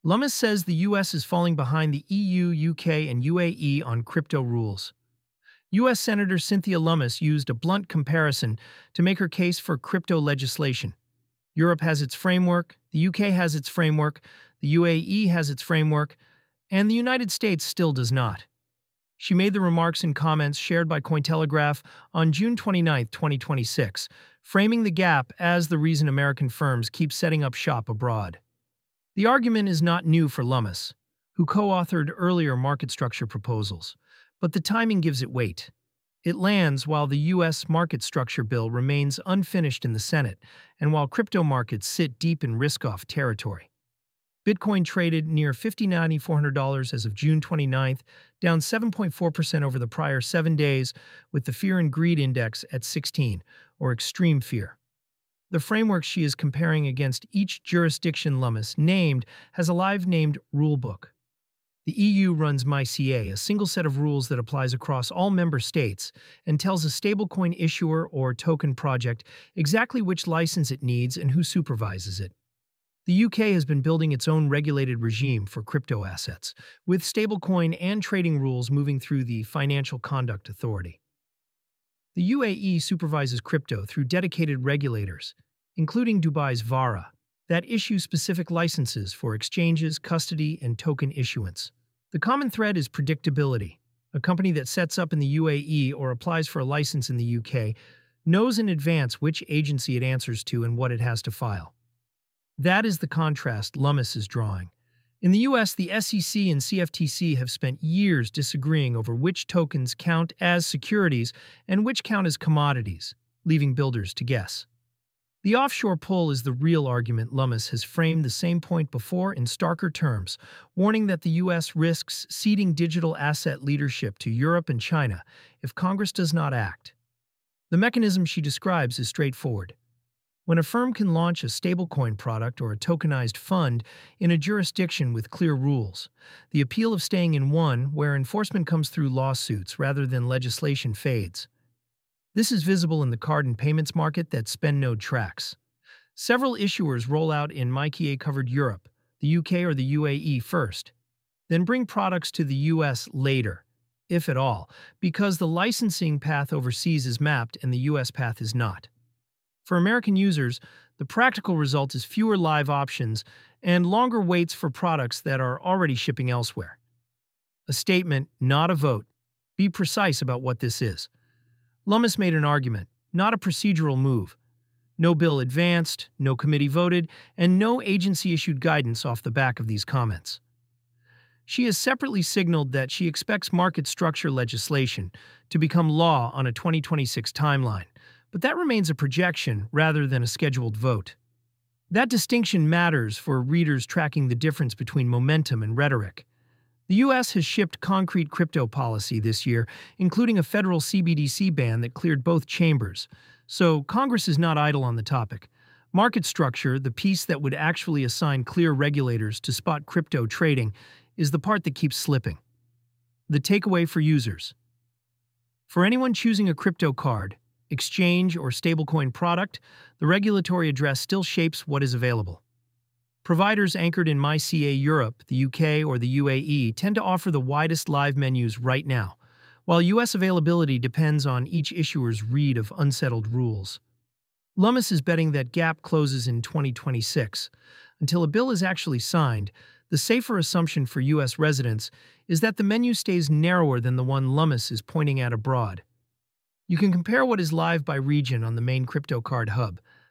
Lummis says the US is falling behind the EU, UK, and UAE on crypto rules. US Senator Cynthia Lummis used a blunt comparison to make her case for crypto legislation. Europe has its framework, the UK has its framework, the UAE has its framework, and the United States still does not. She made the remarks in comments shared by Cointelegraph on June 29, 2026, framing the gap as the reason American firms keep setting up shop abroad. The argument is not new for Lummis, who co-authored earlier market structure proposals, but the timing gives it weight. It lands while the U.S. market structure bill remains unfinished in the Senate and while crypto markets sit deep in risk-off territory. Bitcoin traded near $50,400 as of June 29th, down 7.4% over the prior 7 days, with the Fear and Greed Index at 16, or extreme fear. The framework she is comparing against each jurisdiction Lummis named has a live-named rulebook. The EU runs MyCA, a single set of rules that applies across all member states and tells a stablecoin issuer or token project exactly which license it needs and who supervises it. The UK has been building its own regulated regime for crypto assets, with stablecoin and trading rules moving through the Financial Conduct Authority. The UAE supervises crypto through dedicated regulators, including Dubai's VARA, that issue specific licenses for exchanges, custody, and token issuance. The common thread is predictability. A company that sets up in the UAE or applies for a license in the UK knows in advance which agency it answers to and what it has to file. That is the contrast Lummis is drawing. In the US, the SEC and CFTC have spent years disagreeing over which tokens count as securities and which count as commodities, leaving builders to guess. The offshore pull is the real argument. Lummis has framed the same point before in starker terms, warning that the US risks ceding digital asset leadership to Europe and China if Congress does not act. The mechanism she describes is straightforward. When a firm can launch a stablecoin product or a tokenized fund in a jurisdiction with clear rules, the appeal of staying in one where enforcement comes through lawsuits rather than legislation fades. This is visible in the card and payments market that SpendNode tracks. Several issuers roll out in MyCA-covered Europe, the UK or the UAE first, then bring products to the US later, if at all, because the licensing path overseas is mapped and the US path is not. For American users, the practical result is fewer live options and longer waits for products that are already shipping elsewhere. A statement, not a vote. Be precise about what this is. Lummis made an argument, not a procedural move. No bill advanced, no committee voted, and no agency issued guidance off the back of these comments. She has separately signaled that she expects market structure legislation to become law on a 2026 timeline, but that remains a projection rather than a scheduled vote. That distinction matters for readers tracking the difference between momentum and rhetoric. The U.S. has shipped concrete crypto policy this year, including a federal CBDC ban that cleared both chambers, so Congress is not idle on the topic. Market structure, the piece that would actually assign clear regulators to spot crypto trading, is the part that keeps slipping. The takeaway for users. For anyone choosing a crypto card, exchange, or stablecoin product, the regulatory address still shapes what is available. Providers anchored in MyCA Europe, the UK, or the UAE tend to offer the widest live menus right now, while US availability depends on each issuer's read of unsettled rules. Lummis is betting that gap closes in 2026. Until a bill is actually signed, the safer assumption for US residents is that the menu stays narrower than the one Lummis is pointing at abroad. You can compare what is live by region on the main crypto card hub.